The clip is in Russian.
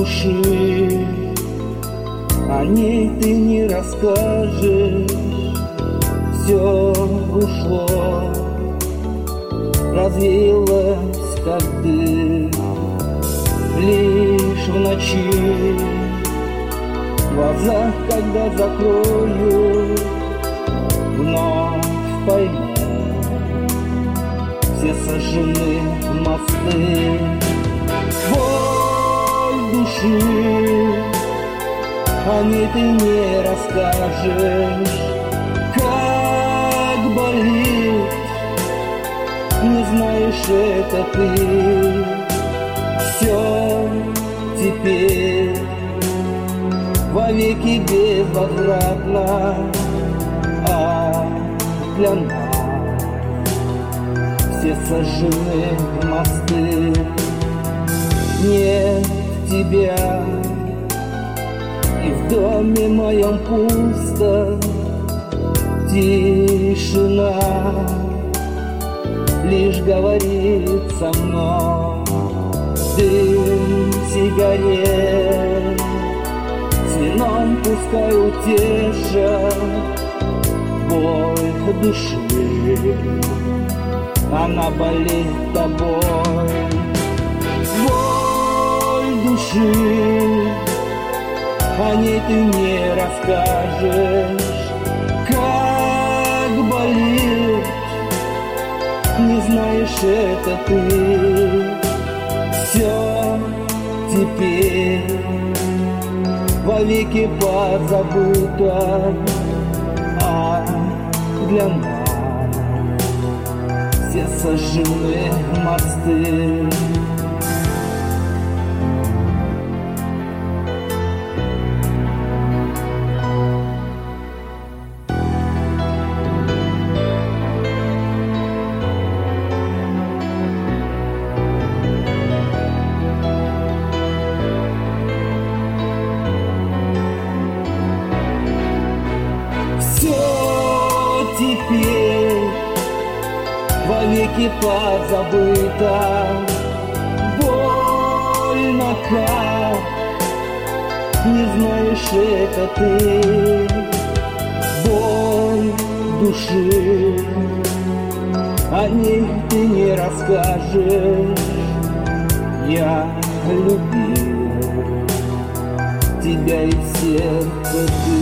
души, о ней ты не расскажешь. Все ушло, развеялось, как дым, лишь в ночи. Глаза, когда закрою, вновь пойму, все сожжены мосты. Боль души, о ней ты не расскажешь. Как болит, не знаешь это ты. Все теперь вовеки безвозвратно, а для нас все сожжены мосты. Нет тебя, и в доме моем пусто. Тишина лишь говорит со мной. Дым сигарет с вином пускай утешат боль души, она болит тобой. Боль души, о ней ты не расскажешь. Как болит, не знаешь это ты. Все теперь вовеки позабыто, а для нас все сожжены мосты. Теперь вовеки позабыто, больно как, не знаешь это ты. Боль души, о ней ты не расскажешь. Я любил тебя и сердце ты.